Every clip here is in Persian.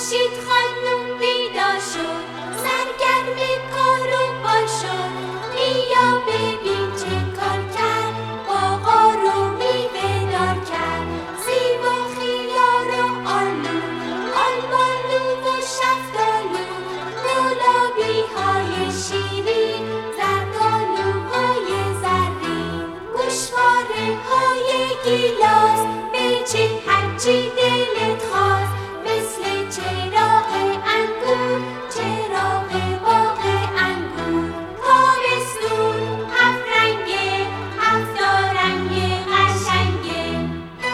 خورشید خانوم بیدار شد، سرگرم کار و بار شد. بیا ببین چه کار کرد، باغا رو میوه دار کرد. سیب و خیار و آلو، آلبالو و شفتالو، گلابی های شیرین، زردآلوهای زرین، گوشواره های گیلاس، بچین هرچی دلت خواست. مثل چراغ انگور، چراغ باغ انگور. تابستون هفت رنگه، هفت‌رنگ قشنگه.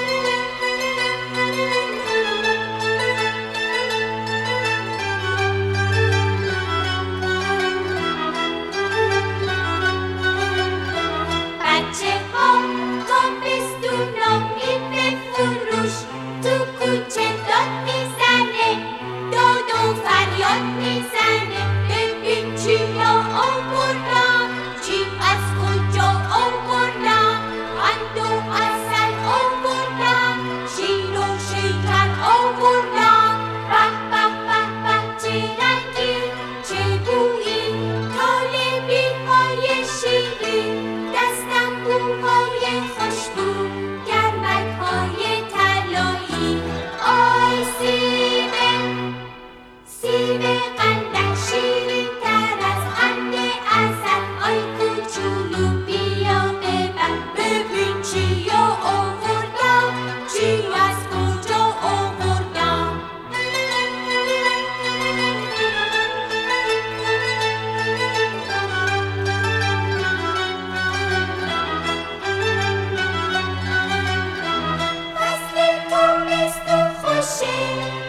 بچه‌ها تابستونا میوه فروش، تو کوچه داد میزنه، داد و فریاد میزنه. ببین چیا آوردم، چی از کجا آوردم. قند و عسل آوردم، شیر و شکر آوردم. به به به به چه رنگی، چه بویی، طالبی های شیرین. دستم بوهای خوشبو، گرمک های طلایی. آی سیب قندک شیرین تر از قند عسل. آی کوچولو بیا ببر، ببین چیا آوردم، چی از کجا آوردم. فصل تابستون خوشه،